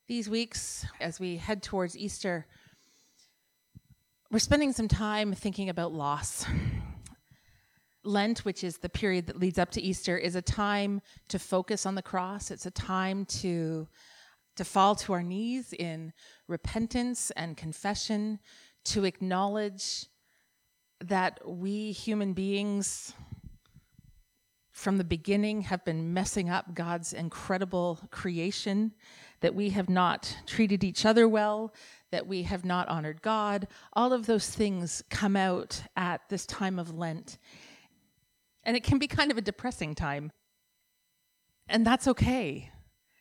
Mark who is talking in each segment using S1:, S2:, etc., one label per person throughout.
S1: these weeks, as we head towards Easter, we're spending some time thinking about loss. Lent, which is the period that leads up to Easter, is a time to focus on the cross. It's a time to fall to our knees in repentance and confession, to acknowledge that we human beings from the beginning have been messing up God's incredible creation, that we have not treated each other well, that we have not honored God. All of those things come out at this time of Lent. And it can be kind of a depressing time. And that's okay.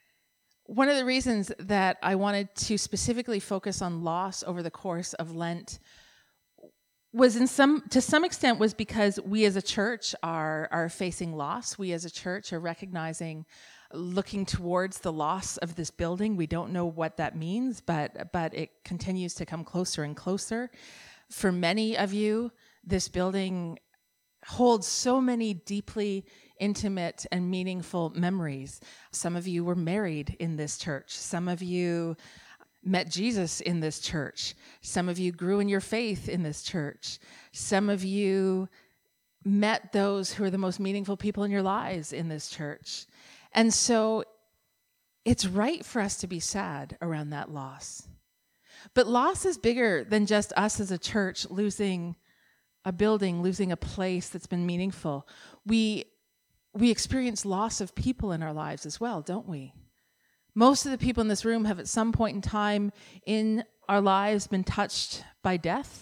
S1: One of the reasons that I wanted to specifically focus on loss over the course of Lent was to some extent was because we as a church are facing loss. We as a church are recognizing, looking towards the loss of this building. We don't know what that means, but it continues to come closer and closer. For many of you, this building holds so many deeply intimate and meaningful memories. Some of you were married in this church. Some of you met Jesus in this church. Some of you grew in your faith in this church. Some of you met those who are the most meaningful people in your lives in this church. And so it's right for us to be sad around that loss. But loss is bigger than just us as a church losing a building, losing a place that's been meaningful. We experience loss of people in our lives as well, don't we? Most of the people in this room have at some point in time in our lives been touched by death.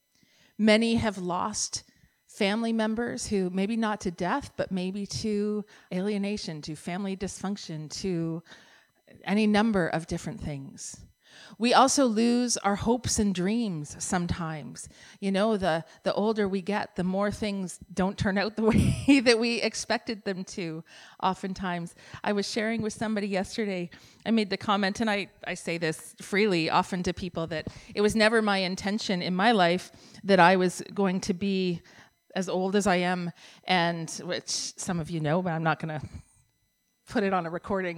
S1: Many have lost family members who maybe not to death, but maybe to alienation, to family dysfunction, to any number of different things. We also lose our hopes and dreams sometimes. You know, the older we get, the more things don't turn out the way that we expected them to, oftentimes. I was sharing with somebody yesterday, I made the comment, and I say this freely often to people, that it was never my intention in my life that I was going to be as old as I am, and which some of you know, but I'm not going to put it on a recording.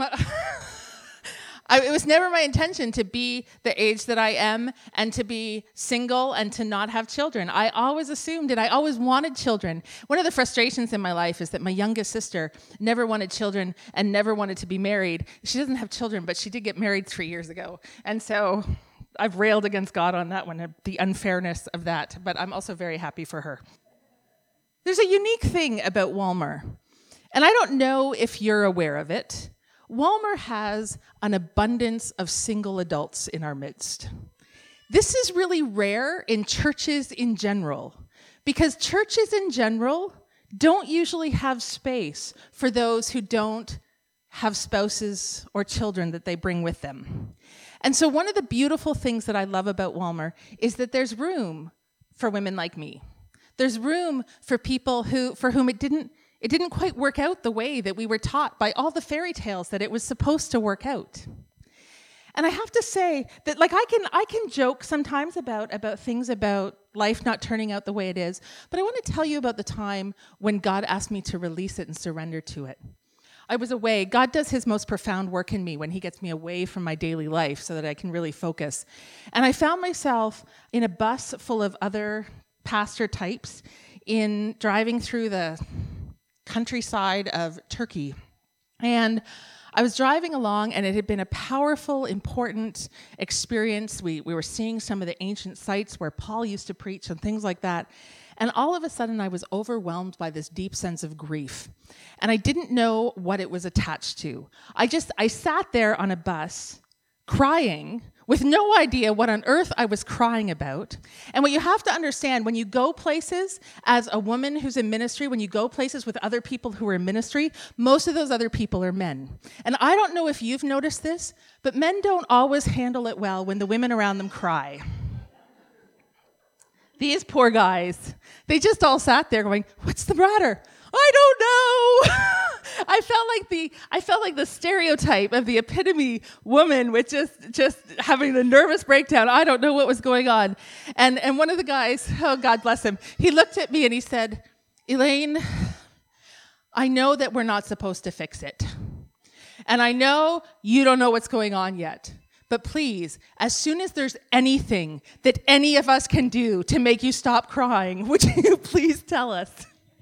S1: It was never my intention to be the age that I am and to be single and to not have children. I always assumed and I always wanted children. One of the frustrations in my life is that my youngest sister never wanted children and never wanted to be married. She doesn't have children, but she did get married 3 years ago. And so I've railed against God on that one, the unfairness of that, but I'm also very happy for her. There's a unique thing about Walmer, and I don't know if you're aware of it. Walmer has an abundance of single adults in our midst. This is really rare in churches in general, because churches in general don't usually have space for those who don't have spouses or children that they bring with them. And so one of the beautiful things that I love about Walmer is that there's room for women like me. There's room for people for whom it didn't quite work out the way that we were taught by all the fairy tales that it was supposed to work out. And I have to say that, like, I can joke sometimes about things about life not turning out the way it is, but I want to tell you about the time when God asked me to release it and surrender to it. I was away. God does his most profound work in me when he gets me away from my daily life so that I can really focus. And I found myself in a bus full of other pastor types driving through the countryside of Turkey. And I was driving along, and it had been a powerful, important experience. We were seeing some of the ancient sites where Paul used to preach and things like that. And all of a sudden, I was overwhelmed by this deep sense of grief. And I didn't know what it was attached to. I sat there on a bus crying with no idea what on earth I was crying about. And what you have to understand, when you go places as a woman who's in ministry, when you go places with other people who are in ministry, most of those other people are men. And I don't know if you've noticed this, but men don't always handle it well when the women around them cry. These poor guys, they just all sat there going, "What's the matter? I don't know." I felt like the stereotype of the epitome woman with just having a nervous breakdown. I don't know what was going on. And one of the guys, oh, God bless him, he looked at me and he said, "Elaine, I know that we're not supposed to fix it, And I know you don't know what's going on yet. But please, as soon as there's anything that any of us can do to make you stop crying, would you please tell us?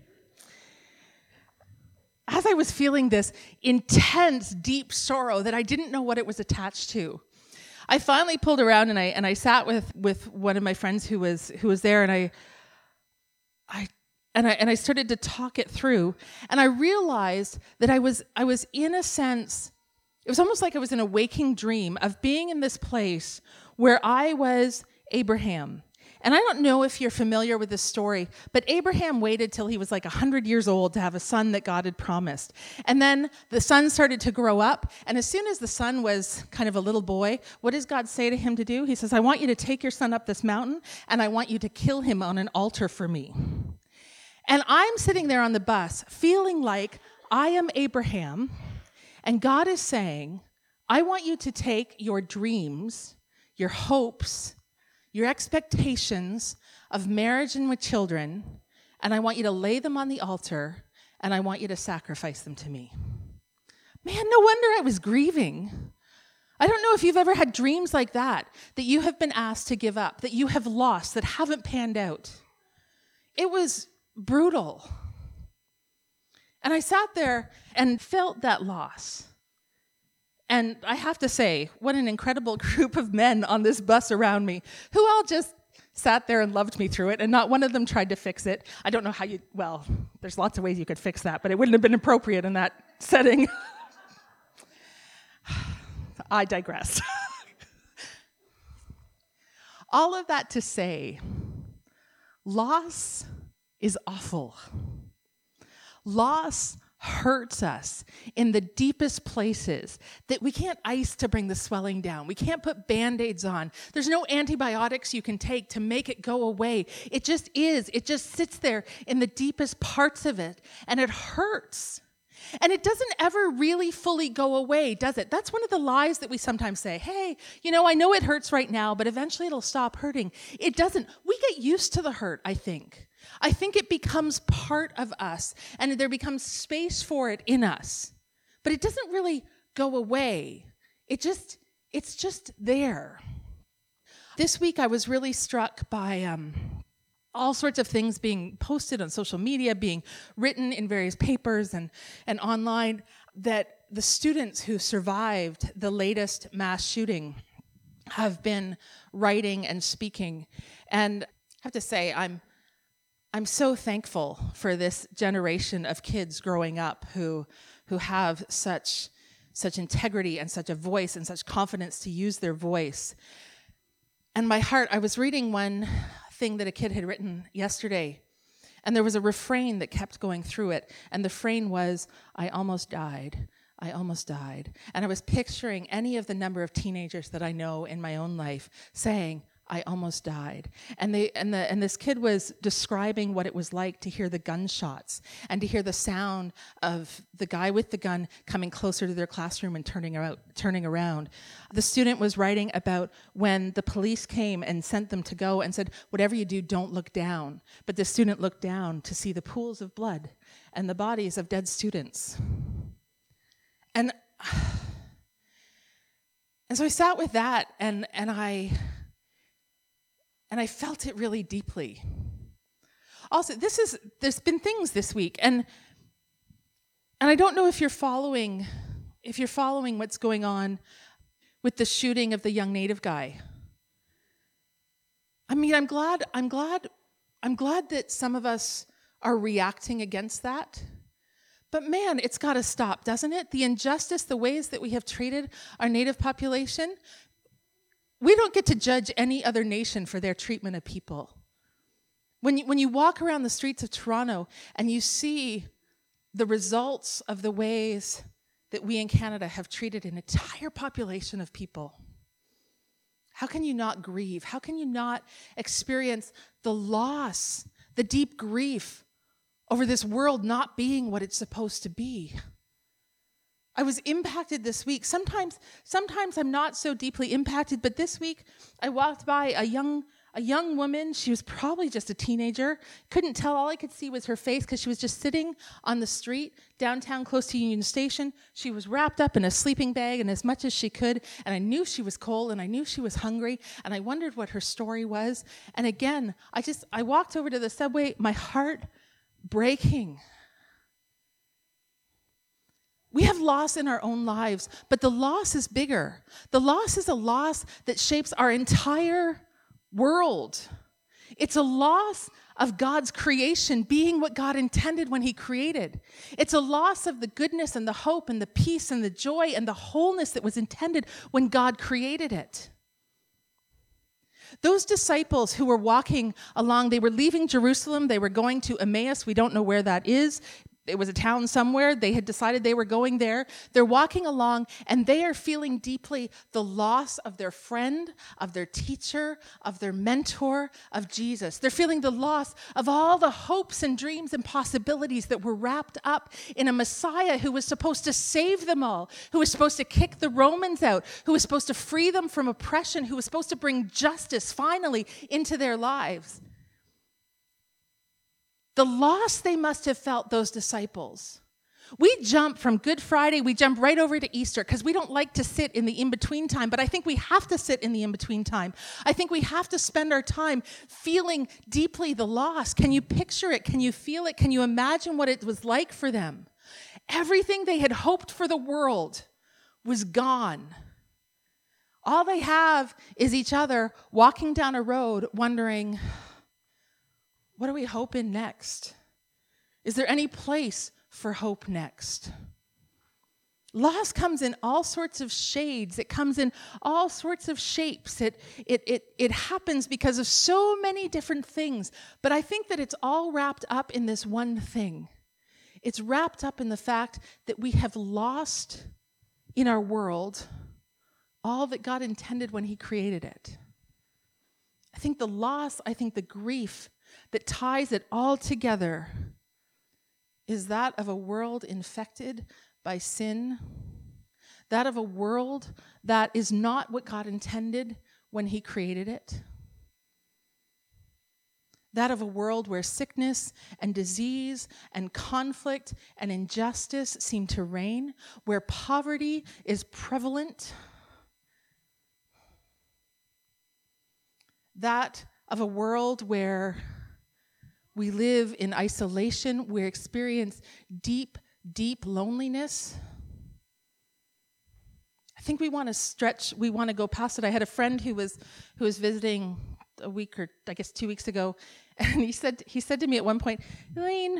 S1: As I was feeling this intense, deep sorrow that I didn't know what it was attached to, I finally pulled around and I sat with one of my friends who was there, and I started to talk it through, and I realized that I was in a sense, it was almost like I was in a waking dream of being in this place where I was Abraham. And I don't know if you're familiar with this story, but Abraham waited till he was like 100 years old to have a son that God had promised. And then the son started to grow up, and as soon as the son was kind of a little boy, what does God say to him to do? He says, I want you to take your son up this mountain, and I want you to kill him on an altar for me. And I'm sitting there on the bus feeling like I am Abraham, and God is saying, I want you to take your dreams, your hopes, your expectations of marriage and with children, and I want you to lay them on the altar, and I want you to sacrifice them to me. Man, no wonder I was grieving. I don't know if you've ever had dreams like that you have been asked to give up, that you have lost, that haven't panned out. It was brutal. And I sat there and felt that loss. And I have to say, what an incredible group of men on this bus around me, who all just sat there and loved me through it, and not one of them tried to fix it. I don't know how there's lots of ways you could fix that, but it wouldn't have been appropriate in that setting. I digress. All of that to say, loss is awful. Loss hurts us in the deepest places that we can't ice to bring the swelling down. We can't put Band-Aids on. There's no antibiotics you can take to make it go away. It just is. It just sits there in the deepest parts of it, and it hurts. And it doesn't ever really fully go away, does it? That's one of the lies that we sometimes say. Hey, I know it hurts right now, but eventually it'll stop hurting. It doesn't. We get used to the hurt, I think. I think it becomes part of us, and there becomes space for it in us. But it doesn't really go away. It's just there. This week I was really struck by all sorts of things being posted on social media, being written in various papers and online, that the students who survived the latest mass shooting have been writing and speaking. And I have to say, I'm so thankful for this generation of kids growing up who have such integrity and such a voice and such confidence to use their voice. And my heart, I was reading one thing that a kid had written yesterday, and there was a refrain that kept going through it, and the refrain was, I almost died. I almost died. And I was picturing any of the number of teenagers that I know in my own life saying, I almost died. And this kid was describing what it was like to hear the gunshots and to hear the sound of the guy with the gun coming closer to their classroom and turning around. The student was writing about when the police came and sent them to go and said, whatever you do, don't look down. But the student looked down to see the pools of blood and the bodies of dead students. And so I sat with that and I felt it really deeply. Also, there's been things this week, and I don't know if you're following what's going on with the shooting of the young Native guy. I mean, I'm glad that some of us are reacting against that. But man, it's got to stop, doesn't it? The injustice, the ways that we have treated our Native population. We don't get to judge any other nation for their treatment of people. When you walk around the streets of Toronto and you see the results of the ways that we in Canada have treated an entire population of people, how can you not grieve? How can you not experience the loss, the deep grief over this world not being what it's supposed to be? I was impacted this week. Sometimes I'm not so deeply impacted, but this week I walked by a young a young woman. She was probably just a teenager. Couldn't tell. All I could see was her face because she was just sitting on the street downtown close to Union Station. She was wrapped up in a sleeping bag and as much as she could. And I knew she was cold and I knew she was hungry. And I wondered what her story was. And again, I walked over to the subway, my heart breaking. We have loss in our own lives, but the loss is bigger. The loss is a loss that shapes our entire world. It's a loss of God's creation being what God intended when he created. It's a loss of the goodness and the hope and the peace and the joy and the wholeness that was intended when God created it. Those disciples who were walking along, they were leaving Jerusalem, they were going to Emmaus. We don't know where that is. It was a town somewhere. They had decided they were going there. They're walking along, and they are feeling deeply the loss of their friend, of their teacher, of their mentor, of Jesus. They're feeling the loss of all the hopes and dreams and possibilities that were wrapped up in a Messiah who was supposed to save them all, who was supposed to kick the Romans out, who was supposed to free them from oppression, who was supposed to bring justice finally into their lives. The loss they must have felt, those disciples. We jump from Good Friday, we jump right over to Easter because we don't like to sit in the in-between time, but I think we have to sit in the in-between time. I think we have to spend our time feeling deeply the loss. Can you picture it? Can you feel it? Can you imagine what it was like for them? Everything they had hoped for the world was gone. All they have is each other walking down a road wondering, what are we hoping next? Is there any place for hope next? Loss comes in all sorts of shades. It comes in all sorts of shapes. It happens because of so many different things. But I think that it's all wrapped up in this one thing. It's wrapped up in the fact that we have lost in our world all that God intended when he created it. I think the loss, I think the grief that ties it all together is that of a world infected by sin, that of a world that is not what God intended when he created it, that of a world where sickness and disease and conflict and injustice seem to reign, where poverty is prevalent, that of a world where we live in isolation, we experience deep, deep loneliness. I think we want to stretch, we want to go past it. I had a friend who was visiting a week or I guess 2 weeks ago, and he said to me at one point, Elaine,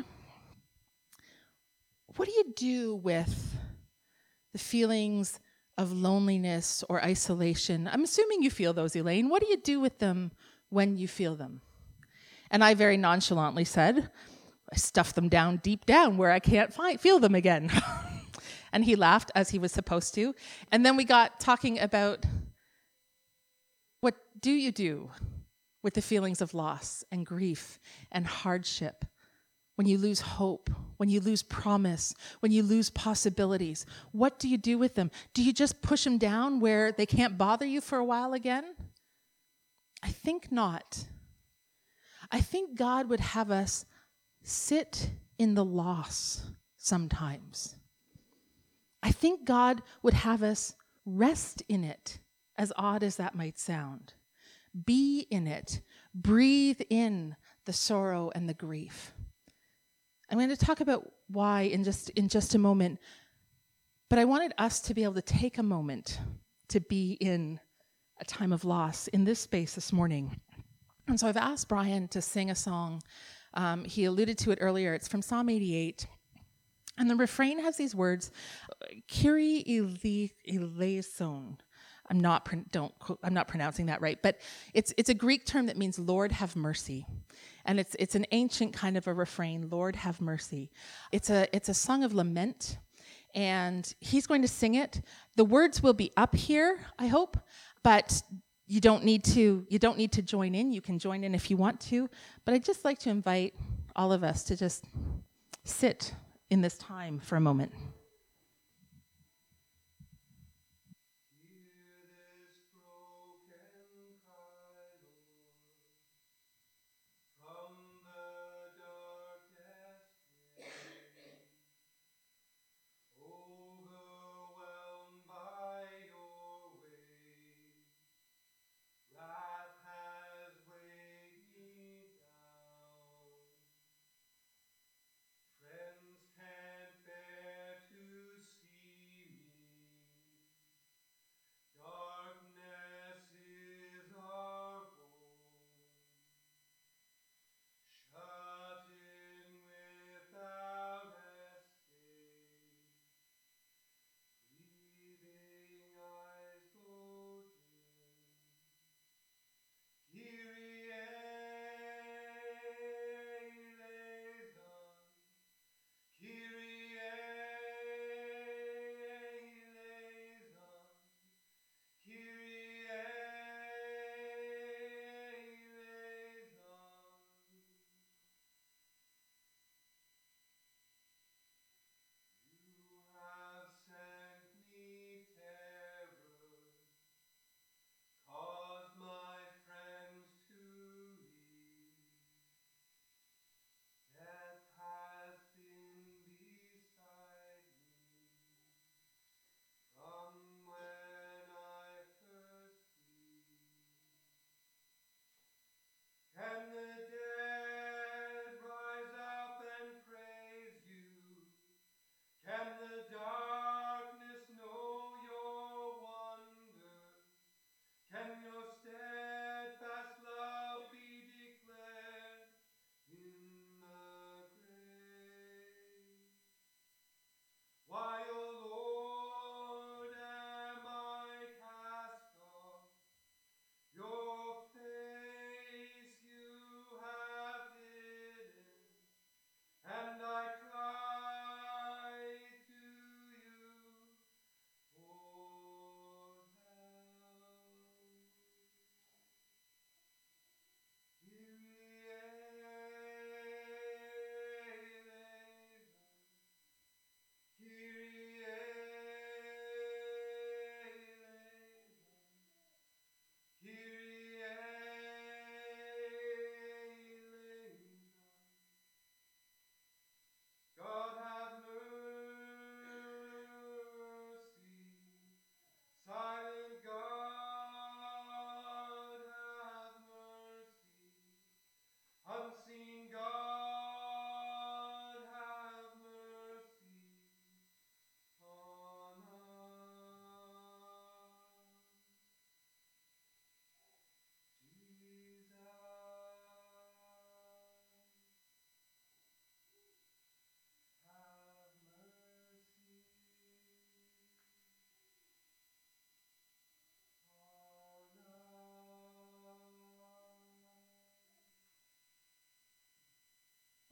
S1: what do you do with the feelings of loneliness or isolation? I'm assuming you feel those, Elaine. What do you do with them when you feel them? And I very nonchalantly said, I stuff them down deep down where I can't feel them again. And he laughed as he was supposed to. And then we got talking about what do you do with the feelings of loss and grief and hardship when you lose hope, when you lose promise, when you lose possibilities? What do you do with them? Do you just push them down where they can't bother you for a while again? I think not. I think God would have us sit in the loss sometimes. I think God would have us rest in it, as odd as that might sound. Be in it. Breathe in the sorrow and the grief. I'm going to talk about why in just a moment, but I wanted us to be able to take a moment to be in a time of loss in this space this morning. And so I've asked Brian to sing a song. He alluded to it earlier. It's from Psalm 88. And the refrain has these words, Kyrie eleison. I'm not pronouncing that right, but it's a Greek term that means Lord have mercy. And it's an ancient kind of a refrain, Lord have mercy. It's a song of lament, and he's going to sing it. The words will be up here, I hope, but you don't need to join in. You can join in if you want to, but I'd just like to invite all of us to just sit in this time for a moment.
S2: Hear this broken cry, Lord.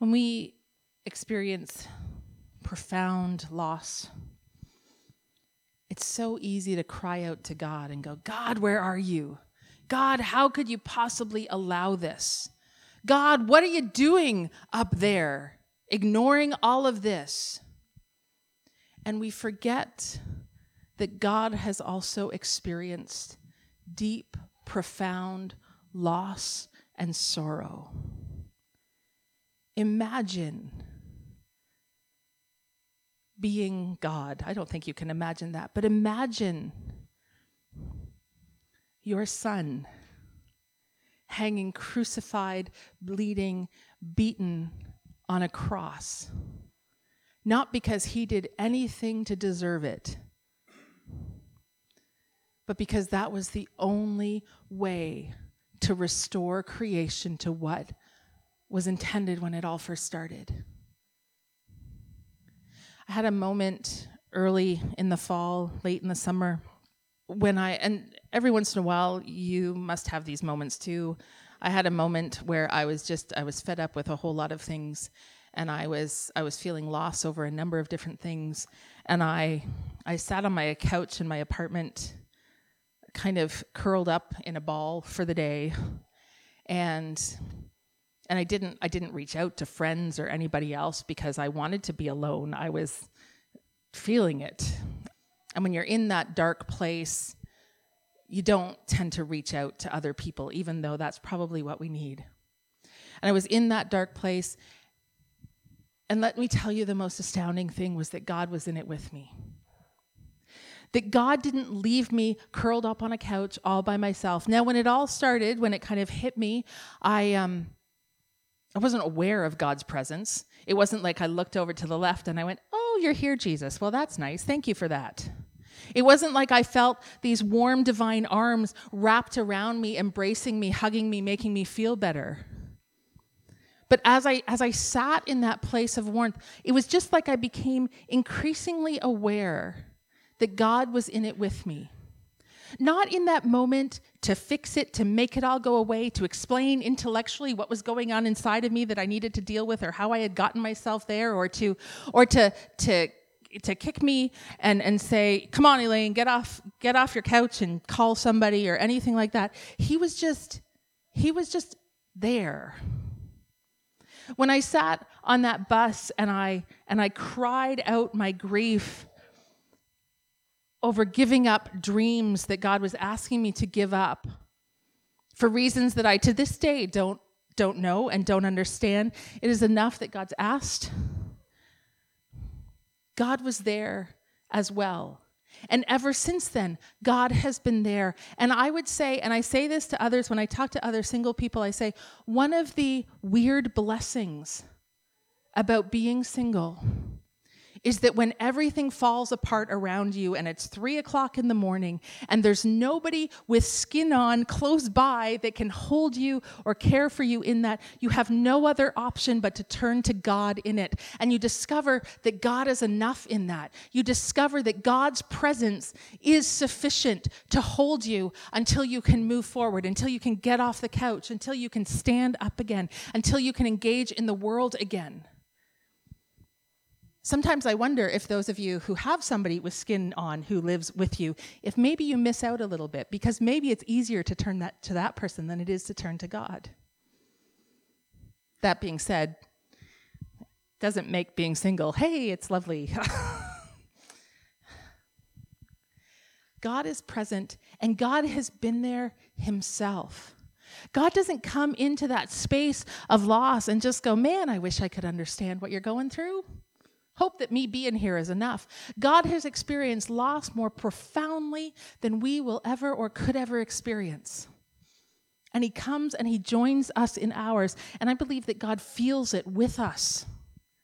S1: When we experience profound loss, it's so easy to cry out to God and go, God, where are you? God, how could you possibly allow this? God, what are you doing up there, ignoring all of this? And we forget that God has also experienced deep, profound loss and sorrow. Imagine being God. I don't think you can imagine that, but imagine your son hanging crucified, bleeding, beaten on a cross. Not because he did anything to deserve it, but because that was the only way to restore creation to what was intended when it all first started. I had a moment early in the fall, late in the summer, and every once in a while, you must have these moments too. I had a moment where I was fed up with a whole lot of things, and I was feeling loss over a number of different things. And I sat on my couch in my apartment, kind of curled up in a ball for the day, and I didn't reach out to friends or anybody else because I wanted to be alone. I was feeling it. And when you're in that dark place, you don't tend to reach out to other people, even though that's probably what we need. And I was in that dark place, and let me tell you, the most astounding thing was that God was in it with me. That God didn't leave me curled up on a couch all by myself. Now, when it all started, when it kind of hit me, I wasn't aware of God's presence. It wasn't like I looked over to the left and I went, oh, you're here, Jesus. Well, that's nice. Thank you for that. It wasn't like I felt these warm divine arms wrapped around me, embracing me, hugging me, making me feel better. But as I sat in that place of warmth, it was just like I became increasingly aware that God was in it with me. Not in that moment to fix it, to make it all go away, to explain intellectually what was going on inside of me that I needed to deal with, or how I had gotten myself there, or to kick me and say, come on, Elaine, get off your couch and call somebody or anything like that. He was just there. When I sat on that bus and I cried out my grief over giving up dreams that God was asking me to give up for reasons that I, to this day, don't know and don't understand. It is enough that God's asked. God was there as well. And ever since then, God has been there. And I would say, and I say this to others when I talk to other single people, I say, one of the weird blessings about being single is that when everything falls apart around you and it's 3:00 in the morning and there's nobody with skin on close by that can hold you or care for you in that, you have no other option but to turn to God in it. And you discover that God is enough in that. You discover that God's presence is sufficient to hold you until you can move forward, until you can get off the couch, until you can stand up again, until you can engage in the world again. Sometimes I wonder if those of you who have somebody with skin on who lives with you, if maybe you miss out a little bit, because maybe it's easier to turn that to that person than it is to turn to God. That being said, doesn't make being single, hey, it's lovely. God is present, and God has been there himself. God doesn't come into that space of loss and just go, man, I wish I could understand what you're going through. Hope that me being here is enough. God has experienced loss more profoundly than we will ever or could ever experience. And he comes and he joins us in ours. And I believe that God feels it with us.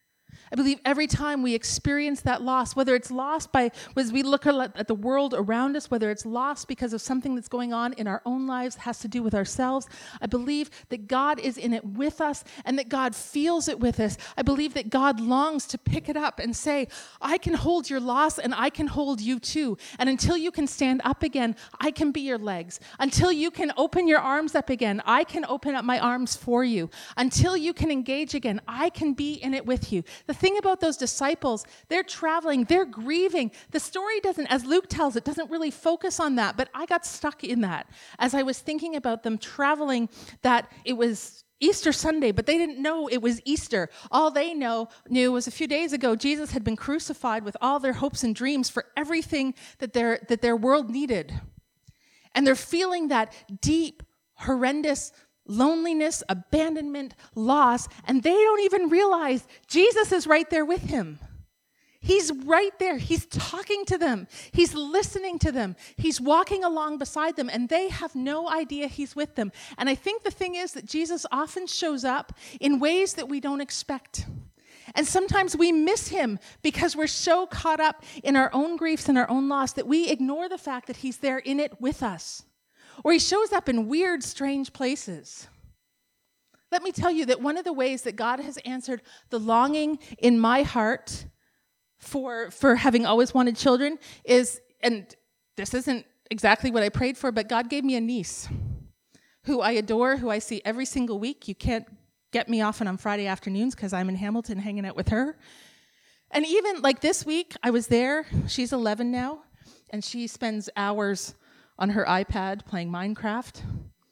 S1: I believe every time we experience that loss, whether it's lost as we look at the world around us, whether it's lost because of something that's going on in our own lives, has to do with ourselves, I believe that God is in it with us and that God feels it with us. I believe that God longs to pick it up and say, I can hold your loss and I can hold you too. And until you can stand up again, I can be your legs. Until you can open your arms up again, I can open up my arms for you. Until you can engage again, I can be in it with you. The thing about those disciples, they're traveling, they're grieving. The story doesn't, as Luke tells it, doesn't really focus on that, but I got stuck in that as I was thinking about them traveling, that it was Easter Sunday, but they didn't know it was Easter. All they knew was a few days ago, Jesus had been crucified with all their hopes and dreams for everything that their world needed. And they're feeling that deep, horrendous loneliness, abandonment, loss, and they don't even realize Jesus is right there with him. He's right there. He's talking to them. He's listening to them. He's walking along beside them, and they have no idea he's with them. And I think the thing is that Jesus often shows up in ways that we don't expect. And sometimes we miss him because we're so caught up in our own griefs and our own loss that we ignore the fact that he's there in it with us. Or he shows up in weird, strange places. Let me tell you that one of the ways that God has answered the longing in my heart for having always wanted children is, and this isn't exactly what I prayed for, but God gave me a niece who I adore, who I see every single week. You can't get me often on Friday afternoons because I'm in Hamilton hanging out with her. And even like this week, I was there. She's 11 now, and she spends hours on her iPad playing Minecraft.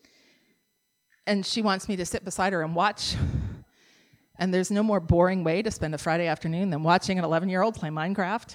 S1: And she wants me to sit beside her and watch. And there's no more boring way to spend a Friday afternoon than watching an 11-year-old play Minecraft.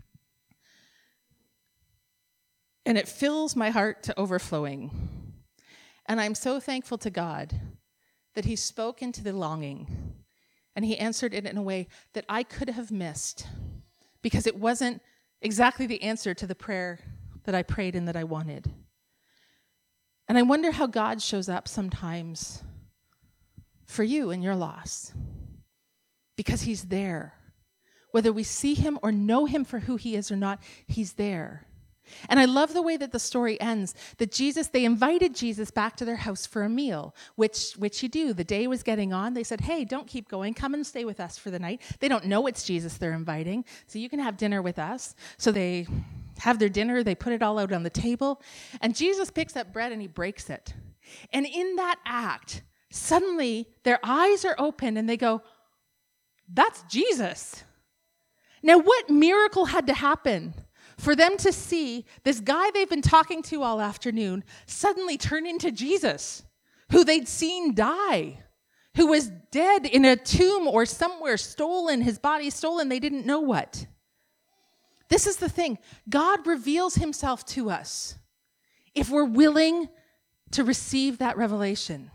S1: And it fills my heart to overflowing. And I'm so thankful to God that he spoke into the longing. And he answered it in a way that I could have missed because it wasn't exactly the answer to the prayer that I prayed and that I wanted. And I wonder how God shows up sometimes for you in your loss. Because he's there. Whether we see him or know him for who he is or not, he's there. And I love the way that the story ends, that they invited Jesus back to their house for a meal, which you do. The day was getting on. They said, hey, don't keep going. Come and stay with us for the night. They don't know it's Jesus they're inviting, so you can have dinner with us. So they have their dinner. They put it all out on the table. And Jesus picks up bread and he breaks it. And in that act, suddenly their eyes are open and they go, that's Jesus. Now, what miracle had to happen for them to see this guy they've been talking to all afternoon suddenly turn into Jesus, who they'd seen die, who was dead in a tomb or somewhere, stolen, his body stolen, they didn't know what. This is the thing. God reveals himself to us if we're willing to receive that revelation.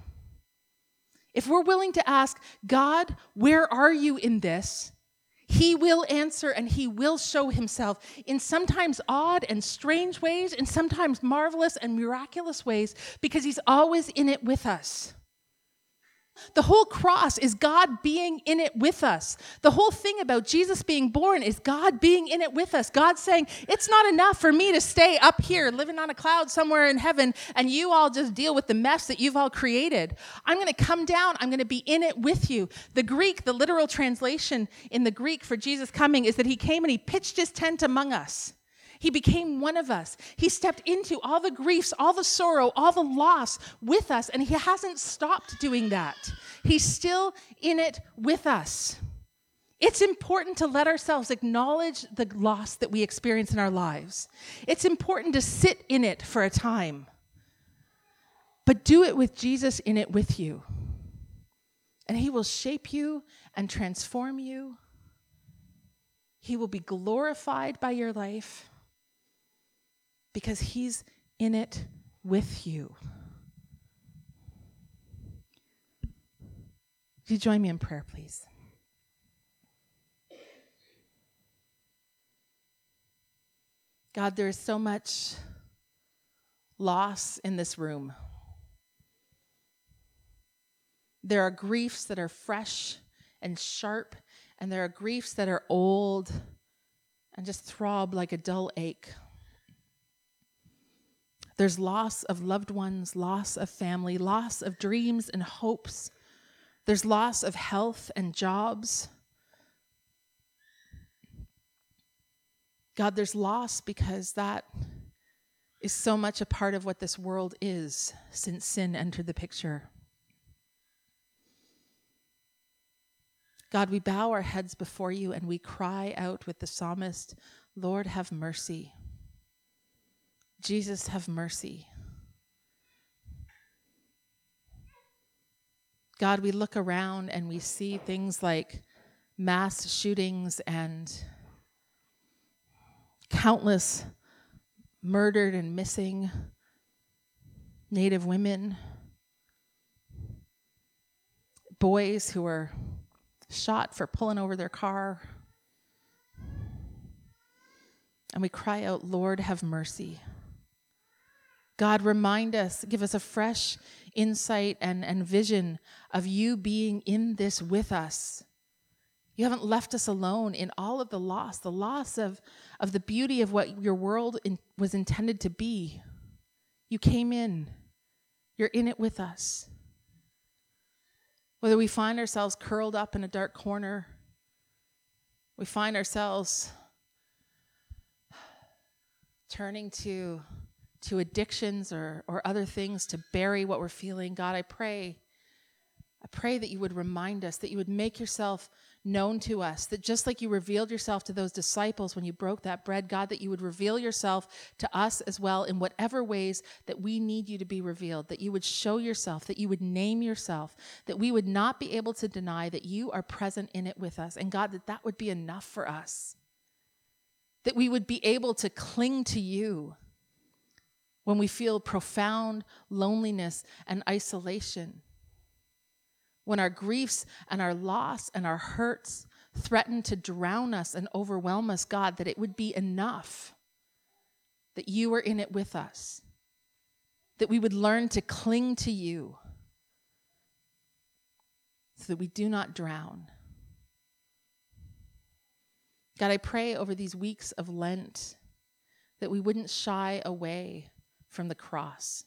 S1: If we're willing to ask, God, where are you in this? He will answer and he will show himself in sometimes odd and strange ways, and sometimes marvelous and miraculous ways, because he's always in it with us. The whole cross is God being in it with us. The whole thing about Jesus being born is God being in it with us. God saying, it's not enough for me to stay up here living on a cloud somewhere in heaven and you all just deal with the mess that you've all created. I'm going to come down. I'm going to be in it with you. The Greek, the literal translation in the Greek for Jesus coming is that he came and he pitched his tent among us. He became one of us. He stepped into all the griefs, all the sorrow, all the loss with us, and he hasn't stopped doing that. He's still in it with us. It's important to let ourselves acknowledge the loss that we experience in our lives. It's important to sit in it for a time, but do it with Jesus in it with you. And he will shape you and transform you. He will be glorified by your life, because he's in it with you. Would you join me in prayer, please? God, there is so much loss in this room. There are griefs that are fresh and sharp And there are griefs that are old and just throb like a dull ache. There's loss of loved ones, loss of family, loss of dreams and hopes. There's loss of health and jobs. God, there's loss because that is so much a part of what this world is since sin entered the picture. God, we bow our heads before you and we cry out with the psalmist, Lord, have mercy. Jesus, have mercy. God, we look around and we see things like mass shootings and countless murdered and missing Native women, boys who were shot for pulling over their car. And we cry out, Lord, have mercy. God, remind us, give us a fresh insight and vision of you being in this with us. You haven't left us alone in all of the loss of the beauty of what your world was intended to be. You came in. You're in it with us. Whether we find ourselves curled up in a dark corner, we find ourselves turning to addictions or other things to bury what we're feeling. God, I pray that you would remind us, that you would make yourself known to us, that just like you revealed yourself to those disciples when you broke that bread, God, that you would reveal yourself to us as well in whatever ways that we need you to be revealed, that you would show yourself, that you would name yourself, that we would not be able to deny that you are present in it with us. And God, that would be enough for us, that we would be able to cling to you when we feel profound loneliness and isolation, when our griefs and our loss and our hurts threaten to drown us and overwhelm us, God, that it would be enough that you are in it with us, that we would learn to cling to you so that we do not drown. God, I pray over these weeks of Lent that we wouldn't shy away from the cross.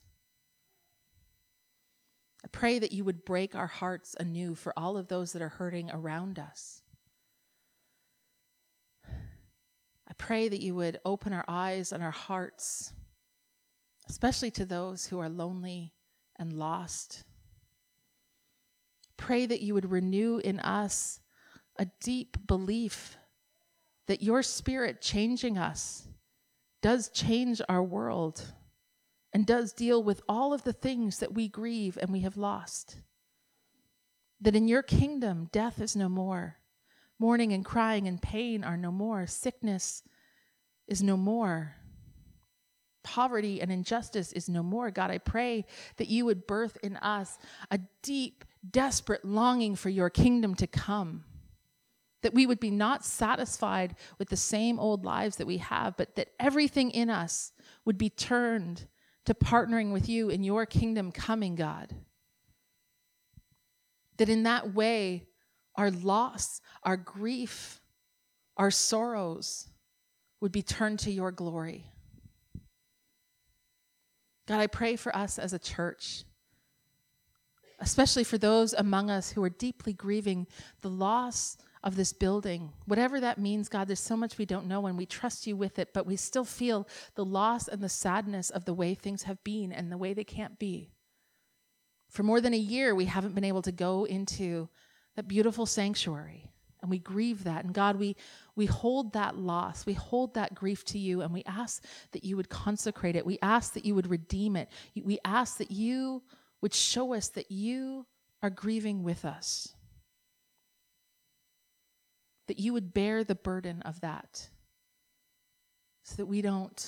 S1: I pray that you would break our hearts anew for all of those that are hurting around us. I pray that you would open our eyes and our hearts, especially to those who are lonely and lost. Pray that you would renew in us a deep belief that your Spirit changing us does change our world and does deal with all of the things that we grieve and we have lost. That in your kingdom, death is no more. Mourning and crying and pain are no more. Sickness is no more. Poverty and injustice is no more. God, I pray that you would birth in us a deep, desperate longing for your kingdom to come. That we would be not satisfied with the same old lives that we have, but that everything in us would be turned to partnering with you in your kingdom coming, God. That in that way, our loss, our grief, our sorrows would be turned to your glory. God, I pray for us as a church, especially for those among us who are deeply grieving the loss of this building. Whatever that means, God, there's so much we don't know and we trust you with it, but we still feel the loss and the sadness of the way things have been and the way they can't be. For more than a year, we haven't been able to go into that beautiful sanctuary, and we grieve that. And God, we hold that loss, we hold that grief to you, and we ask that you would consecrate it. We ask that you would redeem it. We ask that you would show us that you are grieving with us, that you would bear the burden of that so that we don't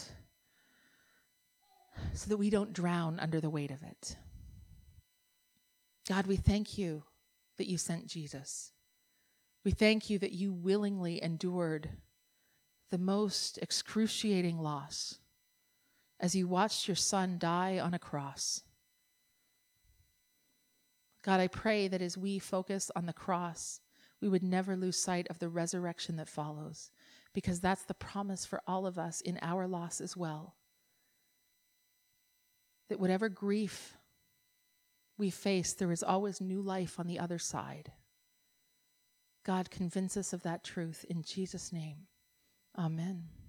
S1: drown under the weight of it. God, we thank you that you sent Jesus. We thank you that you willingly endured the most excruciating loss as you watched your son die on a cross. God, I pray that as we focus on the cross, we would never lose sight of the resurrection that follows, because that's the promise for all of us in our loss as well. That whatever grief we face, there is always new life on the other side. God, convince us of that truth in Jesus' name. Amen.